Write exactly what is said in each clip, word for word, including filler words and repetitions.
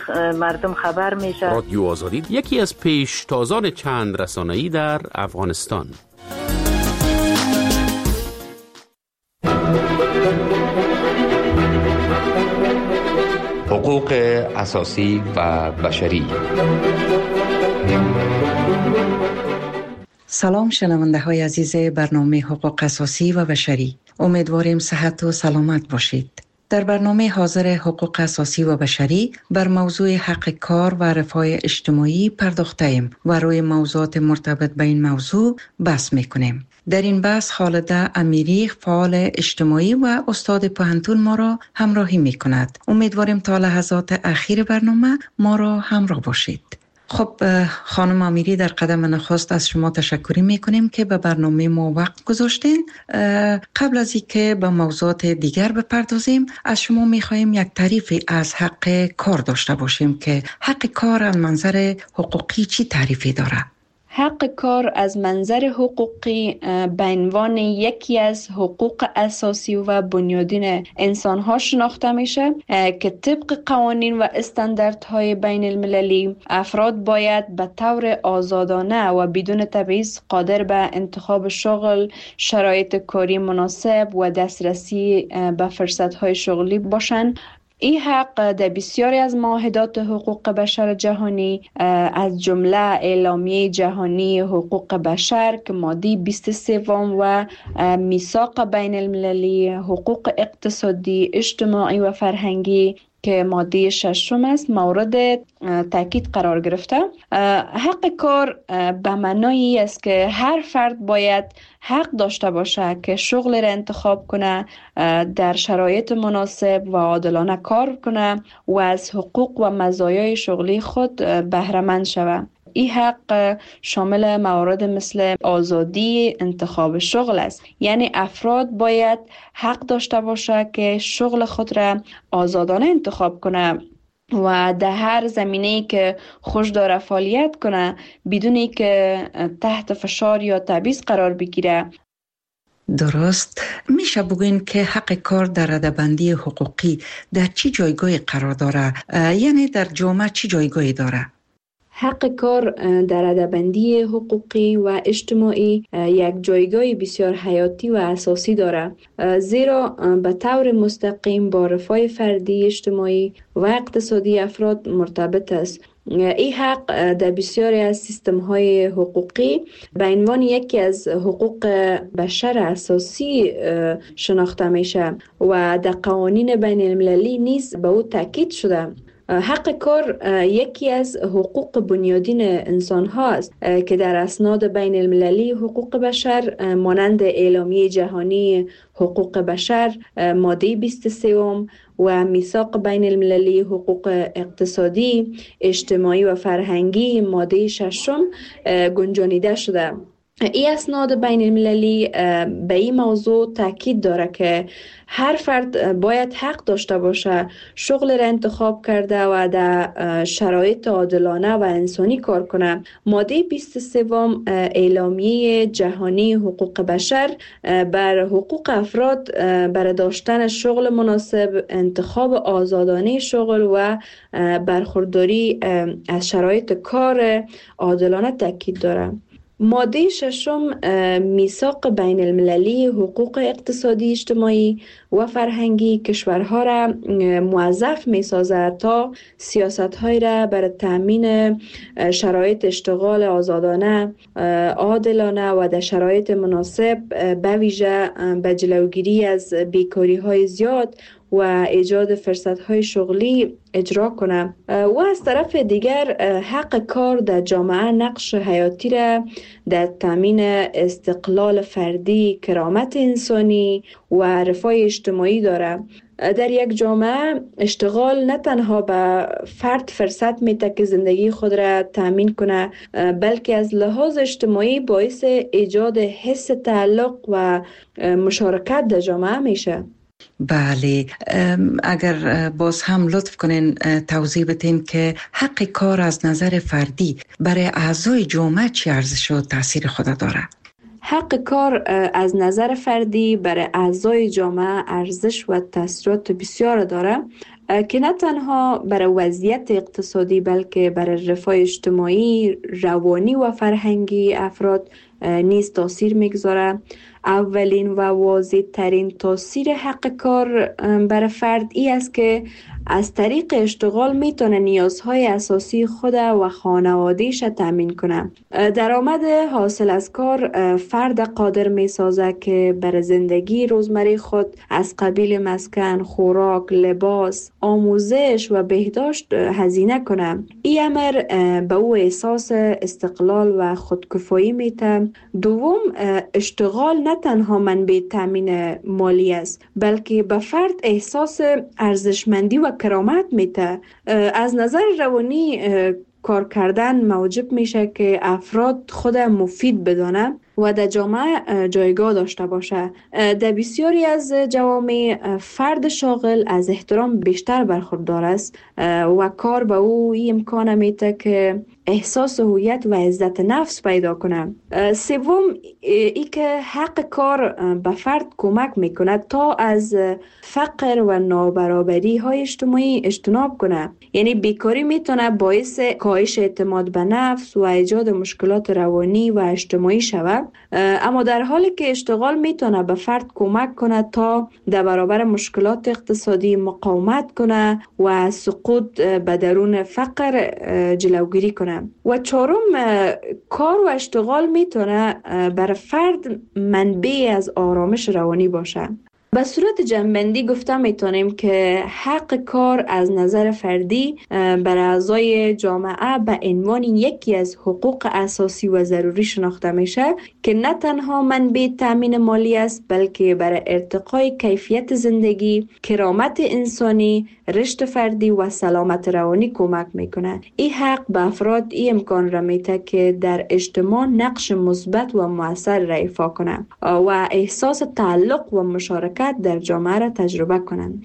مردم خبر میشه. رادیو آزادی یکی از پیشتازان چند رسانه‌ای در افغانستان. حقوق اساسی و بشری. سلام شنونده های عزیز برنامه حقوق اساسی و بشری. امیدواریم صحت و سلامت باشید. در برنامه حاضر حقوق اساسی و بشری بر موضوع حق کار و رفاه اجتماعی پرداخته ایم و روی موضوعات مرتبط به این موضوع بحث میکنیم. در این بحث خالده امیری، فعال اجتماعی و استاد پوهنتون ما را همراهی میکند. امیدواریم تا لحظات اخیر برنامه ما را همراه باشید. خب خانم امیری، در قدم نخست از شما تشکر میکنیم که به برنامه ما وقت گذاشتین. قبل از اینکه به موضوعات دیگر بپردازیم، از شما میخواهیم یک تعریفی از حق کار داشته باشیم که حق کار از منظر حقوقی چی تعریفی داره؟ حق کار از منظر حقوقی به عنوان یکی از حقوق اساسی و بنیادین انسان‌ها شناخته میشه که طبق قوانین و استانداردهای بین المللی افراد باید به طور آزادانه و بدون تبعیض قادر به انتخاب شغل، شرایط کاری مناسب و دسترسی به فرصت‌های شغلی باشند. این حق در بسیاری از معاهدات حقوق بشر جهانی از جمله اعلامیه جهانی حقوق بشر که ماده بیست و سه و میثاق بین المللی حقوق اقتصادی، اجتماعی و فرهنگی که ماده ششم است مورد تاکید قرار گرفته. حق کار به معنای است که هر فرد باید حق داشته باشه که شغل را انتخاب کنه، در شرایط مناسب و عادلانه کار کنه و از حقوق و مزایای شغلی خود بهره مند شود. این حق شامل موارد مثل آزادی انتخاب شغل است، یعنی افراد باید حق داشته باشه که شغل خود را آزادانه انتخاب کنه و در هر زمینه‌ای که خوش داره فعالیت کنه بدون که تحت فشار یا تبعیض قرار بگیره. درست. میشه بگوین که حق کار در رده‌بندی حقوقی در چی جایگاهی قرار داره؟ یعنی در جامعه چی جایگاهی داره؟ حق کار در رده‌بندی حقوقی و اجتماعی یک جایگاه بسیار حیاتی و اساسی دارد، زیرا به طور مستقیم با رفاه فردی، اجتماعی و اقتصادی افراد مرتبط است. این حق در بسیاری از سیستم‌های حقوقی به عنوان یکی از حقوق بشر اساسی شناخته میشه و در قوانین بین المللی نیز به او تاکید شده. حق کار یکی از حقوق بنیادین انسان ها است که در اسناد بین المللی حقوق بشر مانند اعلامیه جهانی حقوق بشر ماده بیست و سه و میثاق بین المللی حقوق اقتصادی، اجتماعی و فرهنگی ماده ششم گنجانیده شده. این اسناد بین المللی به این موضوع تاکید داره که هر فرد باید حق داشته باشه شغل را انتخاب کرده و در شرایط عادلانه و انسانی کار کنه. ماده بیست و سه اعلامیه جهانی حقوق بشر بر حقوق افراد برای داشتن شغل مناسب، انتخاب آزادانه شغل و برخورداری از شرایط کار عادلانه تاکید داره. ماده ششم میثاق بین المللی حقوق اقتصادی، اجتماعی و فرهنگی کشورها را موظف می سازد تا سیاست‌های را برای تأمین شرایط اشتغال آزادانه، عادلانه و در شرایط مناسب به ویژه به جلوگیری از بیکاری‌های زیاد و ایجاد فرصت‌های شغلی اجرا کنه. و از طرف دیگر حق کار در جامعه نقش حیاتی را در تامین استقلال فردی، کرامت انسانی و رفاه اجتماعی دارد. در یک جامعه اشتغال نه تنها به فرد فرصت میده که زندگی خود را تامین کنه، بلکه از لحاظ اجتماعی باعث ایجاد حس تعلق و مشارکت در جامعه میشه. بله، اگر باز هم لطف کنین توضیح بدین که حق کار از نظر فردی برای اعضای جامعه چی ارزش و تاثیر خود داره؟ حق کار از نظر فردی برای اعضای جامعه ارزش و تاثیرات بسیار داره. که نه تنها برای وضعیت اقتصادی بلکه برای رفاه اجتماعی، روانی و فرهنگی افراد نیز تاثیر میگذاره. اولین و واضح ترین تاثیر حق کار برای فرد ای است که از طریق اشتغال میتونه نیازهای اساسی خود و خانوادهش تامین کنه. درآمد حاصل از کار فرد قادر میسازه که برای زندگی روزمره خود از قبیل مسکن، خوراک، لباس، آموزش و بهداشت هزینه کنه. این امر به او احساس استقلال و خودکفایی میده. دوم، اشتغال نه تنها منبع تامین مالی است بلکه به فرد احساس ارزشمندی و کرامت میده. از نظر روانی کار کردن موجب میشه که افراد خود مفید بدانه و در جامعه جایگاه داشته باشه. در بسیاری از جوامع فرد شاغل از احترام بیشتر برخوردار است و کار به او این امکان میده که احساس هویت و عزت نفس پیدا کنه. سوم، ای که حق کار به فرد کمک میکنه تا از فقر و نابرابری های اجتماعی اجتناب کنه. یعنی بیکاری میتونه باعث کاهش اعتماد به نفس و ایجاد مشکلات روانی و اجتماعی شود، اما در حالی که اشتغال میتونه به فرد کمک کنه تا در برابر مشکلات اقتصادی مقاومت کنه و سقوط به درون فقر جلوگیری کنه. و چهارم، کار و اشتغال میتونه برای فرد منبع از آرامش روانی باشه. به صورت جنبندی گفته میتونیم که حق کار از نظر فردی بر اعضای جامعه به عنوان یکی از حقوق اساسی و ضروری شناخته میشه که نه تنها منبع تامین مالی است بلکه برای ارتقای کیفیت زندگی، کرامت انسانی، رشد فردی و سلامت روانی کمک میکنه. این حق به افراد این امکان را میده که در اجتماع نقش مثبت و مؤثر را ایفا کنند و احساس تعلق و مشارکت در جامعه را تجربه کنند.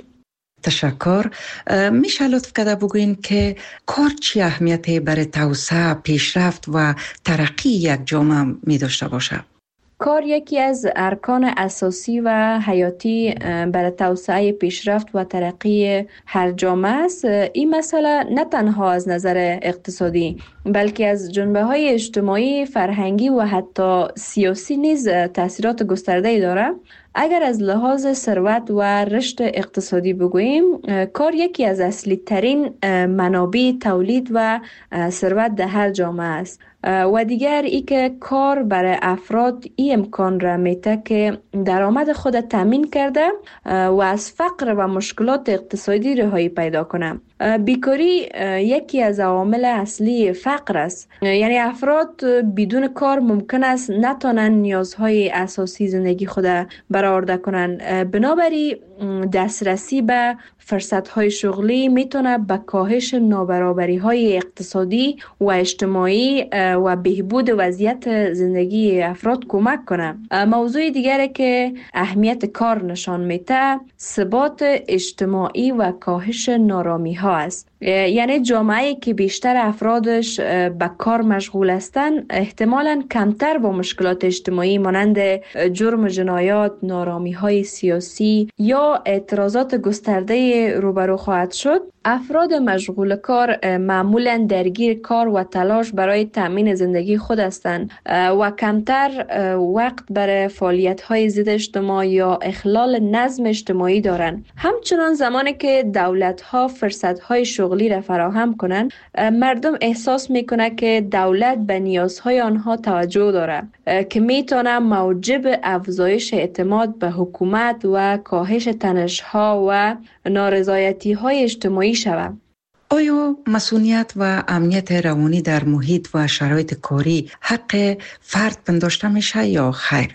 تشکر. میشه لطف کرده بگوین که کار چی اهمیتی برای توسعه، پیشرفت و ترقی یک جامعه می داشته باشه؟ کار یکی از ارکان اساسی و حیاتی برای توسعه، پیشرفت و ترقی هر جامعه است. این مسئله نه تنها از نظر اقتصادی بلکه از جنبه‌های اجتماعی، فرهنگی و حتی سیاسی نیز تأثیرات گسترده‌ای دارد. اگر از لحاظ ثروت و رشد اقتصادی بگوییم، کار یکی از اصلی ترین منابع تولید و ثروت در هر جامعه است. و دیگر ای که کار برای افراد این امکان را میده که درآمد خود تامین کرده و از فقر و مشکلات اقتصادی رهایی پیدا کنه. بیکاری یکی از عوامل اصلی فقر است. یعنی افراد بدون کار ممکن است نتونن نیازهای اساسی زندگی خود برآورده کنند. بنابراین دسترسی به فرصت‌های شغلی میتونه به کاهش نابرابری‌های اقتصادی و اجتماعی و بهبود وضعیت زندگی افراد کمک کنه. موضوع دیگری که اهمیت کار نشان میده، ثبات اجتماعی و کاهش نارامی‌ها است. یعنی جامعه‌ای که بیشتر افرادش به کار مشغول هستند احتمالاً کمتر با مشکلات اجتماعی مانند جرم و جنایات، نارامی‌های سیاسی یا اعتراضات گسترده روبرو خواهد شد. افراد مشغول کار معمولاً درگیر کار و تلاش برای تأمین زندگی خود هستند و کمتر وقت برای فعالیت‌های ضد اجتماع یا اخلال نظم اجتماعی دارند. همچنان زمانی که دولت‌ها فرصت‌های شغلی را فراهم کنند، مردم احساس میکنه که دولت به نیازهای آنها توجه داره که میتونه موجب افزایش اعتماد به حکومت و کاهش تنش‌ها و نارضایتی‌های اجتماعی شود. آیا مسئولیت و امنیت روانی در محیط و شرایط کاری حق فرد پنداشته میشه یا خیر؟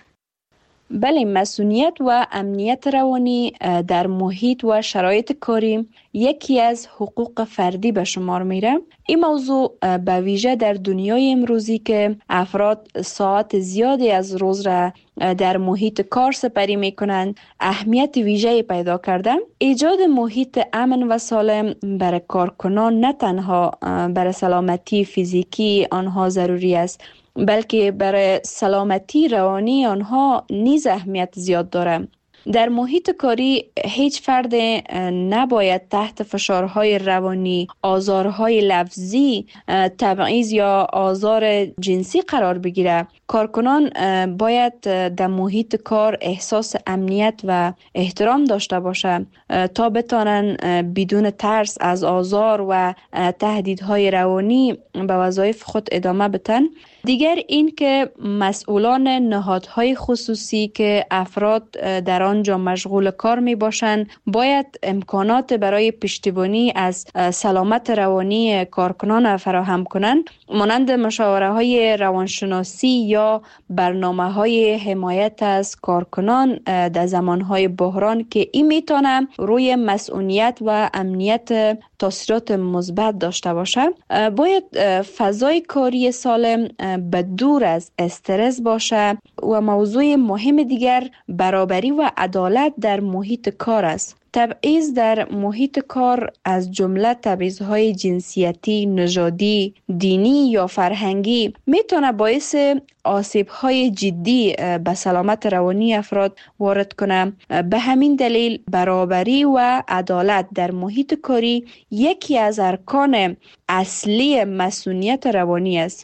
بله، مسئولیت و امنیت روانی در محیط و شرایط کاری یکی از حقوق فردی به شمار میره. این موضوع به ویژه در دنیای امروزی که افراد ساعت زیادی از روز را در محیط کار سپری میکنند اهمیت ویژه‌ای پیدا کرده. ایجاد محیط امن و سالم برای کارکنان نه تنها برای سلامتی فیزیکی آنها ضروری است بلکه برای سلامتی روانی آنها نیز اهمیت زیاد داره. در محیط کاری هیچ فرد نباید تحت فشارهای روانی، آزارهای لفظی، تبعیض یا آزار جنسی قرار بگیره. کارکنان باید در محیط کار احساس امنیت و احترام داشته باشند تا بتانن بدون ترس از آزار و تهدیدهای روانی به وظایف خود ادامه بدن. دیگر این که مسئولان نهادهای خصوصی که افراد در آنجا مشغول کار می باشند باید امکانات برای پشتیبانی از سلامت روانی کارکنان فراهم کنند، مانند مشاوره های روانشناسی یا برنامه های حمایت از کارکنان در زمان های بحران که این میتونه روی مسئولیت و امنیت تاثیرات مثبت داشته باشه. باید فضای کاری سالم به دور از استرس باشه و موضوع مهم دیگر برابری و عدالت در محیط کار است. تبعیض در محیط کار از جمله تبعیض‌های جنسیتی، نژادی، دینی یا فرهنگی میتونه باعث آسیب‌های جدی به سلامت روانی افراد وارد کنه. به همین دلیل برابری و عدالت در محیط کاری یکی از ارکان اصلی مسئولیت روانی است.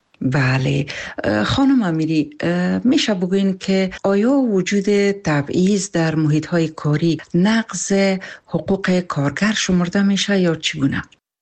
بله خانم امیری، میشه بگوین که آیا وجود تبعیض در محیط‌های کاری نقض حقوق کارگر شمرده میشه یا چگونه؟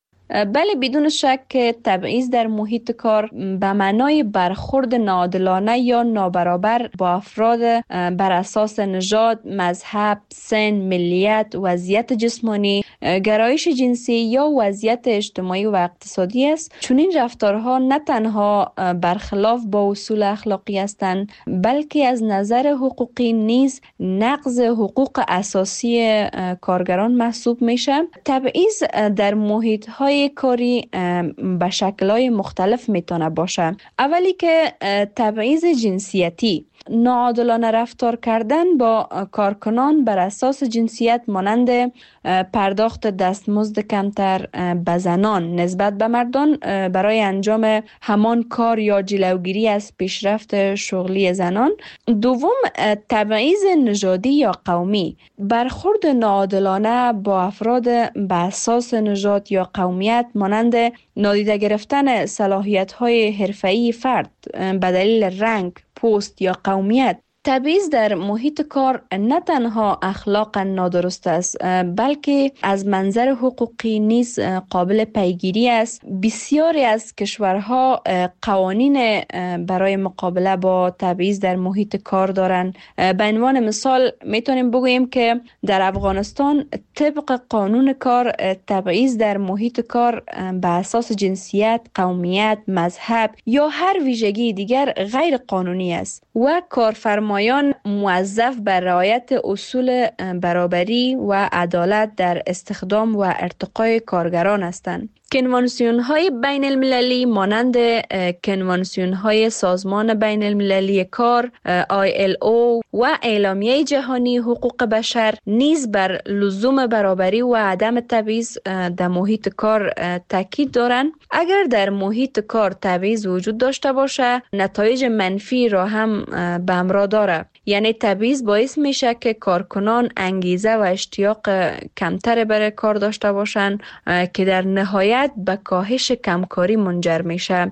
بله، بدون شک تبعیض در محیط کار به معنای برخورد ناعادلانه یا نابرابر با افراد بر اساس نژاد، مذهب، سن، ملیت، وضعیت جسمانی، گرایش جنسی یا وضعیت اجتماعی و اقتصادی است. چون این رفتارها نه تنها برخلاف با اصول اخلاقی هستند، بلکه از نظر حقوقی نیز نقض حقوق اساسی کارگران محسوب میشه. تبعیض در محیط‌های کاری به شکل‌های مختلف میتونه باشه. اولی که تبعیض جنسیتی، ناعادلانه رفتار کردن با کارکنان بر اساس جنسیت مانند پرداخت دستمزد کمتر به زنان نسبت به مردان برای انجام همان کار یا جلوگیری از پیشرفت شغلی زنان. دوم، تبعیض نژادی یا قومی، برخورد ناعادلانه با افراد به اساس نژاد یا قومیت مانند نادیده گرفتن صلاحیت‌های حرفه‌ای فرد به دلیل رنگ، پوست یا قومیت. تبعیض در محیط کار نه تنها اخلاقا نادرست است، بلکه از منظر حقوقی نیز قابل پیگیری است. بسیاری از کشورها قوانین برای مقابله با تبعیض در محیط کار دارند. به عنوان مثال میتونیم بگوییم که در افغانستان طبق قانون کار تبعیض در محیط کار به اساس جنسیت، قومیت، مذهب یا هر ویژگی دیگر غیر قانونی است و کارفرما مایان موظف بر رعایت اصول برابری و عدالت در استخدام و ارتقای کارگران هستند. کنوانسیون های بین المللی مانند کنوانسیون های سازمان بین المللی کار آی ال او و اعلامیه جهانی حقوق بشر نیز بر لزوم برابری و عدم تبعیض در محیط کار تاکید دارند. اگر در محیط کار تبعیض وجود داشته باشه، نتایج منفی را هم به همراه داره. یعنی تبعیض باعث میشه که کارکنان انگیزه و اشتیاق کمتر برای کار داشته باشند که در نهایت به کاهش کمکاری منجر میشه.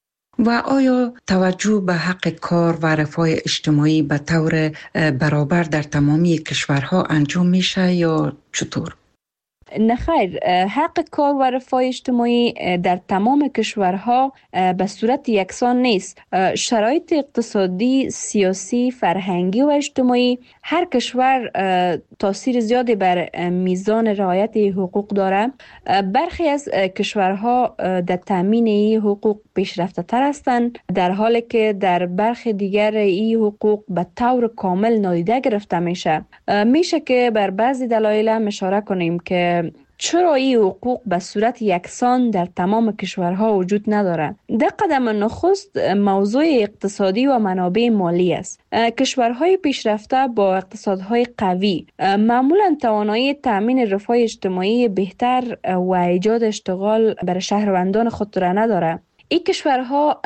و آیا توجه به حق کار و رفاه اجتماعی به طور برابر در تمامی کشورها انجام میشه یا چطور؟ نه خیر، حق کار و رفاه اجتماعی در تمام کشورها به صورت یکسان نیست. شرایط اقتصادی، سیاسی، فرهنگی و اجتماعی هر کشور تاثیر زیادی بر میزان رعایت حقوق داره. برخی از کشورها در تامین این حقوق پیشرفته تر هستند، در حالی که در برخی دیگر این حقوق به طور کامل نادیده گرفته میشه. میشه که بر بعضی دلایل اشاره کنیم که چرا این حقوق به صورت یکسان در تمام کشورها وجود نداره. در قدم نخست موضوع اقتصادی و منابع مالی است. کشورهای پیشرفته با اقتصادهای قوی معمولا توانایی تامین رفاه اجتماعی بهتر و ایجاد اشتغال برای شهروندان خود را نداره. این کشورها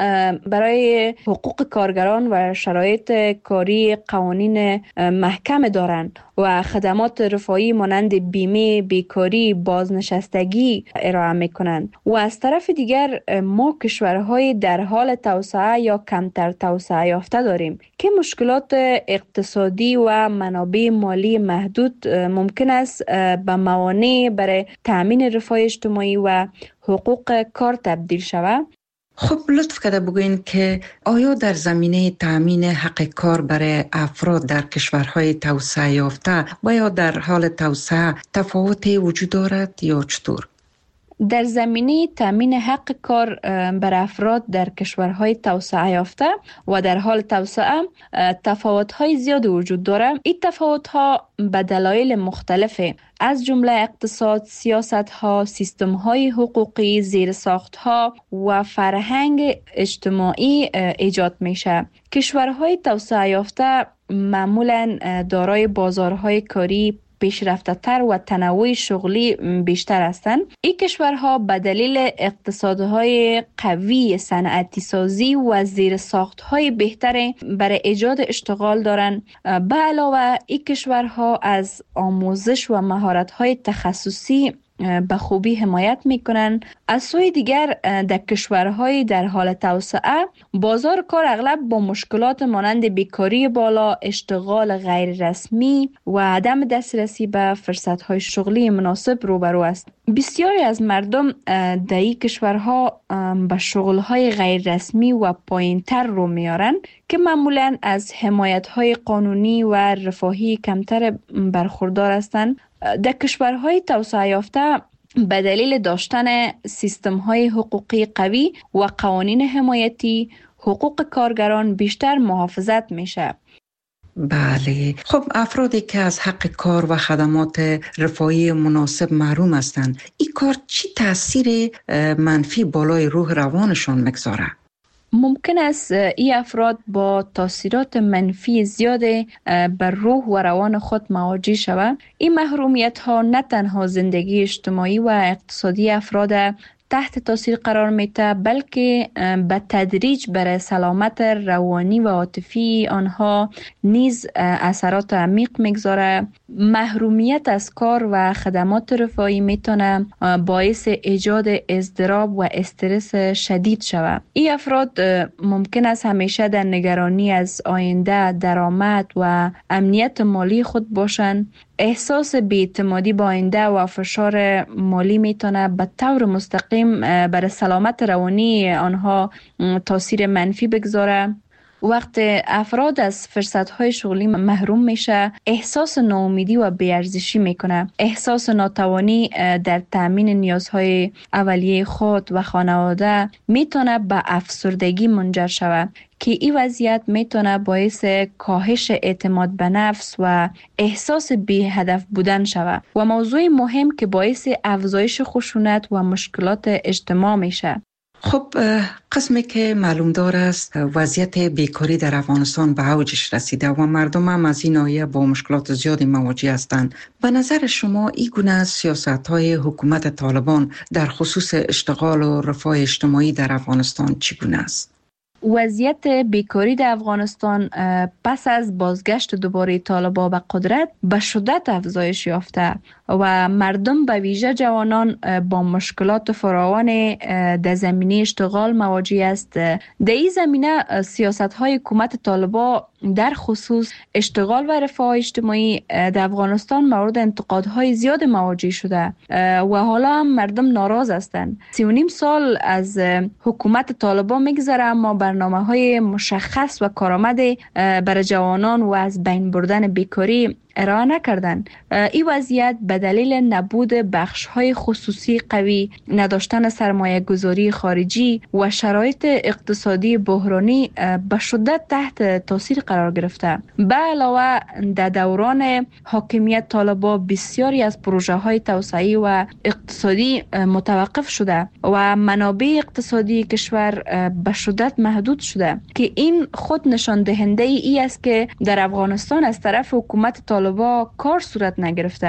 برای حقوق کارگران و شرایط کاری قوانین محکم دارند و خدمات رفاهی مانند بیمه، بیکاری، بازنشستگی ارائه میکنند. و از طرف دیگر ما کشورهای در حال توسعه یا کمتر توسعه یافته داریم که مشکلات اقتصادی و منابع مالی محدود ممکن است به موانع برای تأمین رفاه اجتماعی و حقوق کار تبدیل شود. خب لطف کرده بگوین که آیا در زمینه تأمین حق کار برای افراد در کشورهای توسعه یافته و یا در حال توسعه تفاوتی وجود دارد یا چطور؟ در زمینه تامین حق کار بر افراد در کشورهای توسعه یافته و در حال توسعه تفاوت‌های زیاد وجود دارد. این تفاوت‌ها به دلایل مختلفه، از جمله اقتصاد، سیاست‌ها، سیستم‌های حقوقی، زیرساخت‌ها و فرهنگ اجتماعی ایجاد میشه. کشورهای توسعه یافته معمولاً دارای بازارهای کاری پیشرفته تر و تنوع شغلی بیشتر هستند. این کشورها به دلیل اقتصادهای قوی، صنعتی سازی و زیرساختهای بهتر برای ایجاد اشتغال دارند. به علاوه این کشورها از آموزش و مهارت‌های تخصصی به خوبی حمایت میکنند. از سوی دیگر در کشورهای در حال توسعه بازار کار اغلب با مشکلات مانند بیکاری بالا، اشتغال غیر رسمی و عدم دسترسی به فرصت‌های شغلی مناسب روبرو است. بسیاری از مردم در این کشورها به شغل‌های غیر رسمی و پایین‌تر رو میارن که معمولاً از حمایت‌های قانونی و رفاهی کمتر برخوردار هستند. در کشورهای توسعه یافته به دلیل داشتن سیستم‌های حقوقی قوی و قوانین حمایتی، حقوق کارگران بیشتر محافظت میشه. بله، خب افرادی که از حق کار و خدمات رفاهی مناسب محروم هستند، این کار چی تاثیر منفی بالای روح روانشان میگذاره؟ ممکن است این افراد با تاثیرات منفی زیاد بر روح و روان خود مواجه شوند. این محرومیت ها نه تنها زندگی اجتماعی و اقتصادی افراد تحت تاثیر قرار میده، بلکه به تدریج بر سلامت روانی و عاطفی آنها نیز اثرات عمیق میگذاره. محرومیت از کار و خدمات رفاهی میتونه باعث ایجاد اضطراب و استرس شدید شود. این افراد ممکن است همیشه در نگرانی از آینده، درآمد و امنیت مالی خود باشند. احساس بی‌اعتمادی با آینده و فشار مالی میتونه به طور مستقیم بر سلامت روانی آنها تاثیر منفی بگذاره. وقت افراد از فرصت‌های شغلی محروم میشه، احساس ناامیدی و بی‌ارزشی میکنه. احساس ناتوانی در تامین نیازهای اولیه خود و خانواده میتونه به افسردگی منجر شود که این وضعیت میتونه باعث کاهش اعتماد به نفس و احساس بی هدف بودن شود و موضوع مهم که باعث افزایش خشونت و مشکلات اجتماع میشه. خب قسمی که معلوم دار است وضعیت بیکاری در افغانستان به اوجش رسیده و مردم هم از این ناحیه با مشکلات زیادی مواجه هستند. به نظر شما این گونه سیاست‌های حکومت طالبان در خصوص اشتغال و رفاه اجتماعی در افغانستان چگونه است؟ وضعیت بیکاری در افغانستان پس از بازگشت دوباره طالبان به قدرت به شدت افزایش یافته و مردم به ویژه جوانان با مشکلات فراوان در زمینه اشتغال مواجه است. در این زمینه سیاست‌های حکومت طالبان در خصوص اشتغال و رفاه اجتماعی در افغانستان مورد انتقادهای زیاد مواجه شده و حالا هم مردم ناراض هستند. سی و نیم سال از حکومت طالبان میگذره اما برنامه‌های مشخص و کارآمد برای جوانان و از بین بردن بیکاری ارائه نکردن. این وضعیت به دلیل نبود بخش‌های خصوصی قوی، نداشتن سرمایه گذاری خارجی و شرایط اقتصادی بحرانی به شدت تحت تاثیر قرار گرفته. به علاوه در دوران حاکمیت طالبان بسیاری از پروژه‌های توسعه‌ای و اقتصادی متوقف شده و منابع اقتصادی کشور به شدت محدود شده که این خود نشان دهنده ای است که در افغانستان از طرف حکومت طالبان با کار صورت نگرفته.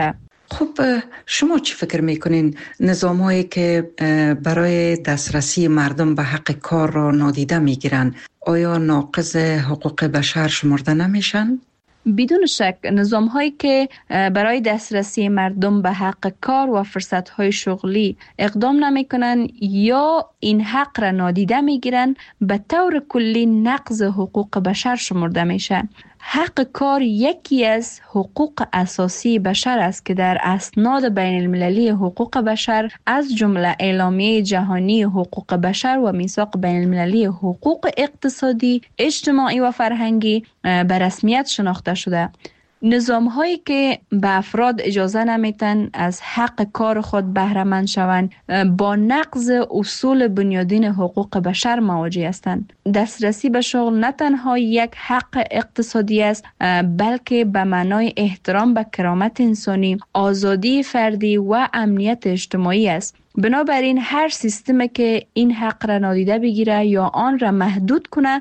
خب شما چی فکر میکنین نظام هایی که برای دسترسی مردم به حق کار را نادیده میگیرن آیا ناقض حقوق بشر شمرده نمیشن؟ بدون شک نظام هایی که برای دسترسی مردم به حق کار و فرصت های شغلی اقدام نمی کنن یا این حق را نادیده می گیرن به طور کلی نقض حقوق بشر شمرده میشن. حق کار یکی از حقوق اساسی بشر است که در اسناد بین المللی حقوق بشر از جمله اعلامیه جهانی حقوق بشر و میثاق بین المللی حقوق اقتصادی، اجتماعی و فرهنگی به رسمیت شناخته شده. نظام هایی که به افراد اجازه نمیتن از حق کار خود بهره مند شوند با نقض اصول بنیادین حقوق بشر مواجه هستند. دسترسی به شغل نه تنها یک حق اقتصادی است بلکه به معنای احترام به کرامت انسانی، آزادی فردی و امنیت اجتماعی است. بنابراین هر سیستمی که این حق را نادیده بگیره یا آن را محدود کنه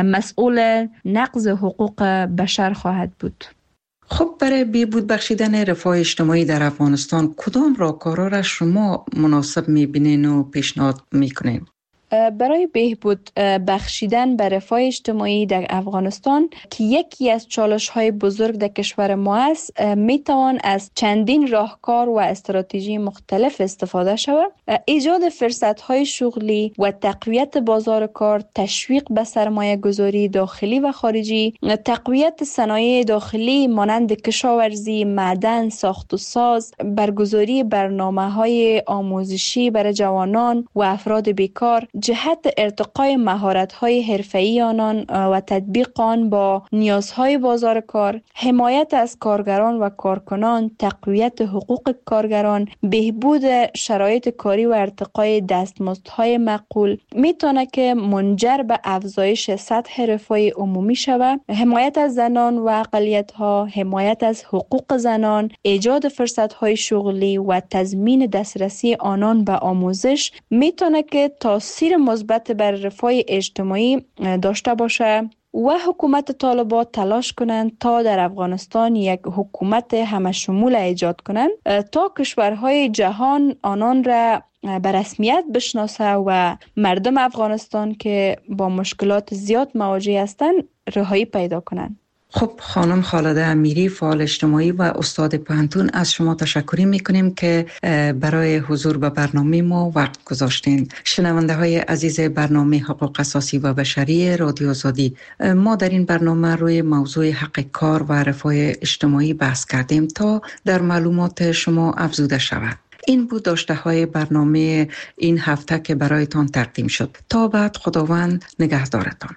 مسئول نقض حقوق بشر خواهد بود. خب برای بهبود بخشیدن رفاه اجتماعی در افغانستان کدام راهکارها را شما مناسب می‌بینین و پیشنهاد می‌کنین؟ برای بهبود بخشیدن به رفاه اجتماعی در افغانستان که یکی از چالش‌های بزرگ در کشور ما است، میتوان از چندین راهکار و استراتژی مختلف استفاده شود. ایجاد فرصت‌های شغلی و تقویت بازار کار، تشویق به سرمایه گذاری داخلی و خارجی، تقویت صنایع داخلی مانند کشاورزی، معدن، ساخت و ساز، برگزاری برنامه‌های آموزشی برای جوانان و افراد بیکار، جهت ارتقای مهارت‌های حرفه‌ای آنان و تطبیق آن با نیازهای بازار کار، حمایت از کارگران و کارکنان، تقویت حقوق کارگران، بهبود شرایط کاری و ارتقای دستمزدهای معقول میتونه که منجر به افزایش سطح رفاه عمومی شود. حمایت از زنان و اقلیت‌ها، حمایت از حقوق زنان، ایجاد فرصت‌های شغلی و تضمین دسترسی آنان به آموزش میتونه که تاثیر مثبت بر رفاه اجتماعی داشته باشه و حکومت طالبان تلاش کنند تا در افغانستان یک حکومت همه شمول ایجاد کنند تا کشورهای جهان آنان را به رسمیت بشناسه و مردم افغانستان که با مشکلات زیاد مواجه هستند رهایی پیدا کنند. خب خانم خالده امیری، فعال اجتماعی و استاد پوهنتون، از شما تشکر میکنیم که برای حضور به برنامه ما وقت گذاشتین. شنونده های عزیز برنامه حقوق اساسی و بشری رادیو آزادی، ما در این برنامه روی موضوع حق کار و رفاه اجتماعی بحث کردیم تا در معلومات شما افزوده شود. این بود داشته های برنامه این هفته که برایتان تقدیم شد. تا بعد، خداوند نگهدارتان.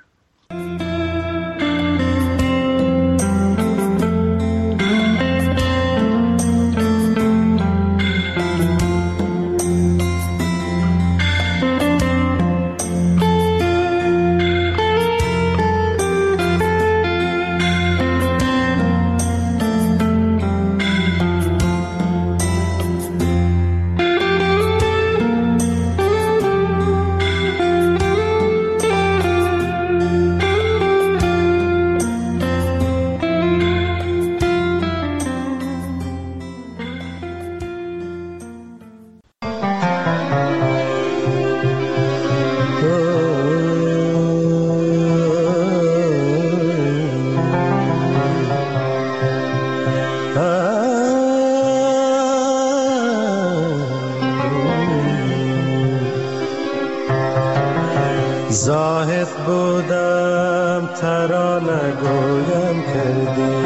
زاهد بودم ترانه گویم کردی،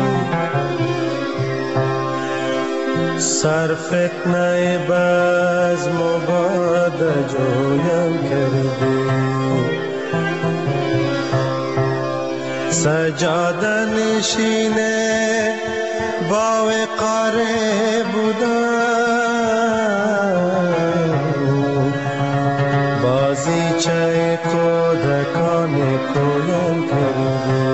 سر فتنه بزم و باد جویم کردی، سجاده نشینه با وقاره بودم، بازیچه کودکان کویم کردی،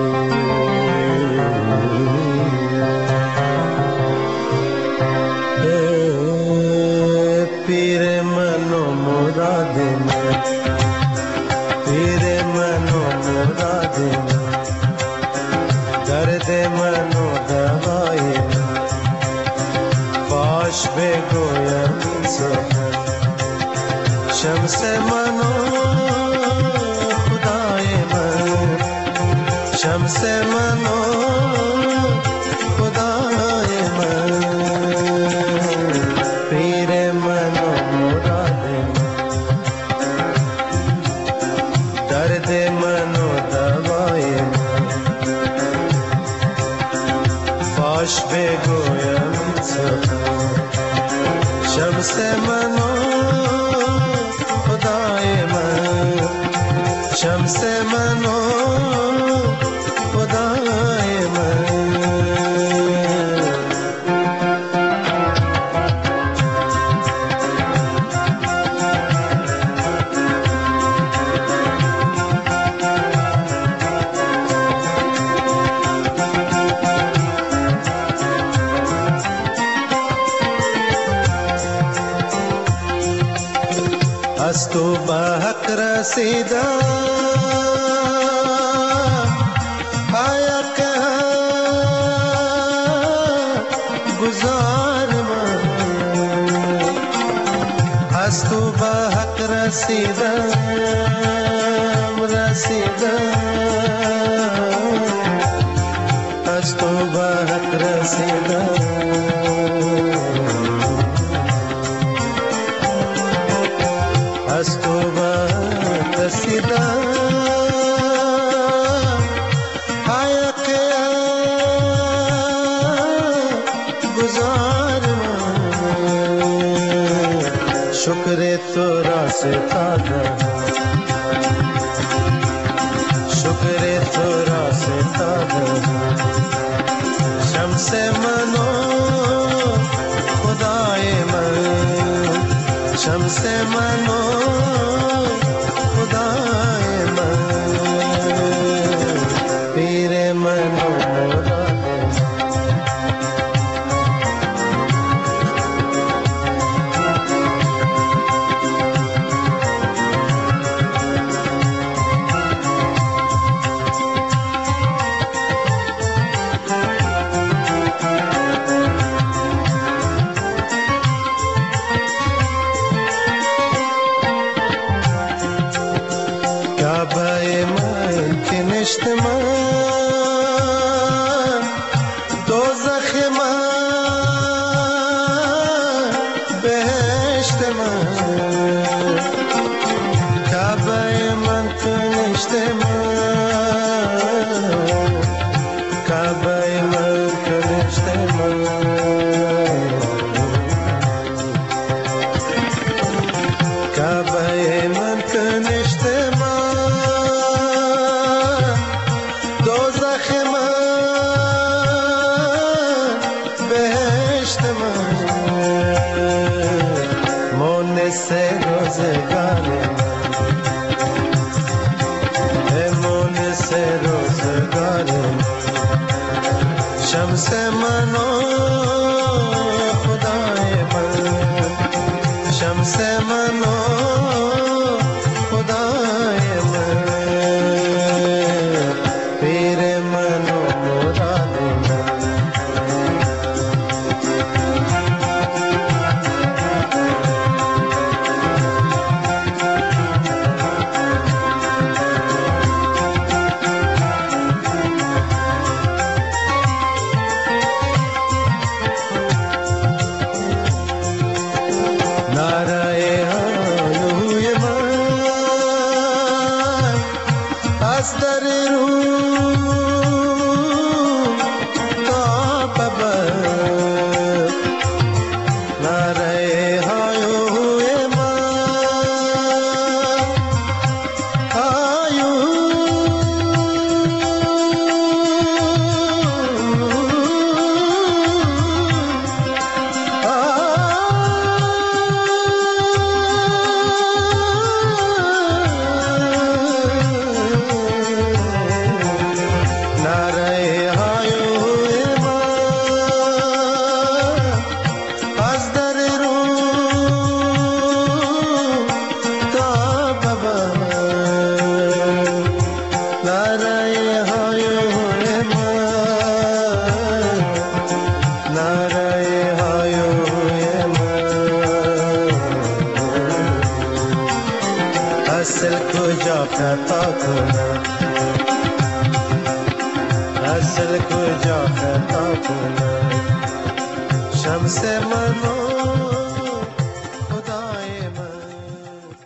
پیر من و مراد من، پیر من و مراد من، درد من و دوای من، شمس من و خدای من، شمس من و خدای من، پیر من و مراد من، درد من و دوای من، باش بگویم سخن، شمس من و خدای من، شمس من و خدای من. از تو به حق رسیدم، حق گزار من، از تو به حق رسیدم، رسیدم، از تو به حق رسیدم، از تو به رسیدم، حق گزار من، شکر تو را ستادم، شکر تو را ستادم، شمس من و خدای من، شمس من و خدای من، پیر من و مراد کعبه من که نشت من، دوزخ من بهشت من، کعبه من که نشت من، کعبه من که نشت من، کعبه من که نشت من، دوزخ من بهشت من، مونس روزگار من، اصل کجا خطا کنم، اصل کجا خطا کنم، شمس منو